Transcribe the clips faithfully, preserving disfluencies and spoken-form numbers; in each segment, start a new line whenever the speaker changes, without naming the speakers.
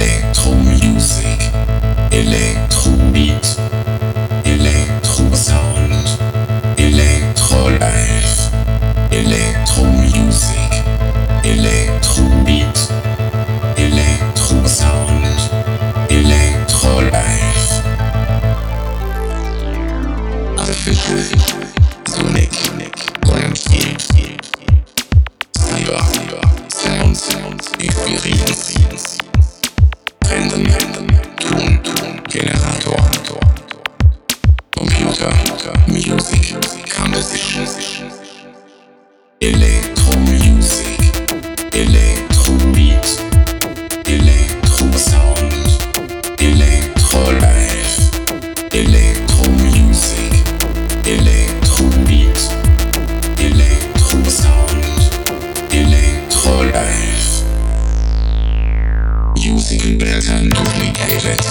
Electro-Music, Elektro-Beat, Elektro-Sound, Elektro-Life, Elektro-Music, Elektro-Beat, Elektro-Sound, Elektro-Life. Artificial, Sonic, Landscape, Cyber, Sound, Experience, Random, Ton, Generator, Computer, Music, Composition, Elektro-Music, Elektro-Beat, Elektro-Sound, Elektro-Life, Elektro-Music, Elektro-Beat, Elektro-Sound, Elektro-Life. Using pattern duplicated,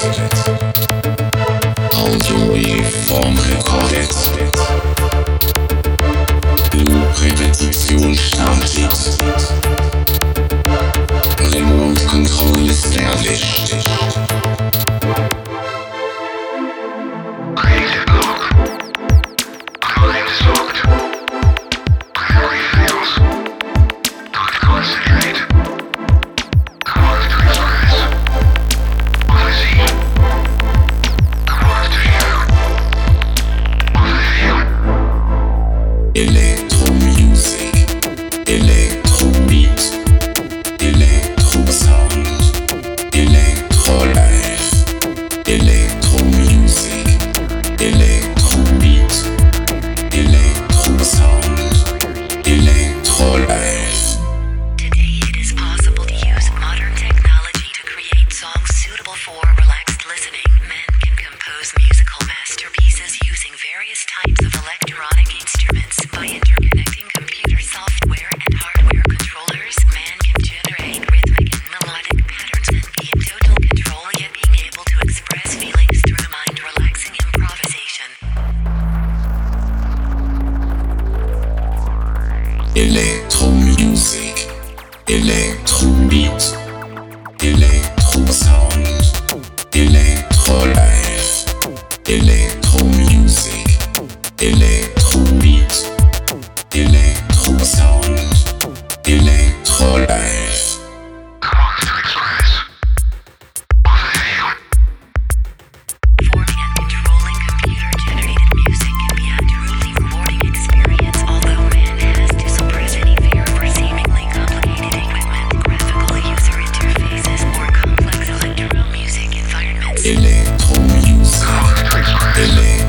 audio waveform recorded, Loop Repetition startet, Remote Control established. Creative block, clothing is locked, primary fails, not concentrate. Elektro-Music, Elektro-Beat, Elektro-Sound, Elektro-Life, Elektro-Music, Elektro-Beat, Elektro-Sound, Elektro-Life.
Today it is possible to use modern technology to create songs suitable for relaxed listening. Men can compose musical masterpieces using various types of electronic instruments. By interconnecting computer software and hardware controllers, man can generate rhythmic and melodic patterns and be in total control, yet being able to express feelings through mind-relaxing improvisation.
Elektro-Music, Elektro-Beat, Elektro-Sound, Elektro-Life, Elektro-Music, Elektro-Beat, Elektro-Sound, Elektro-Life.
Forming and controlling computer-generated music can be a truly rewarding experience, although man has to suppress any fear for seemingly complicated equipment, graphical user interfaces, or complex electro music environments.
Elektro-Music, Elektro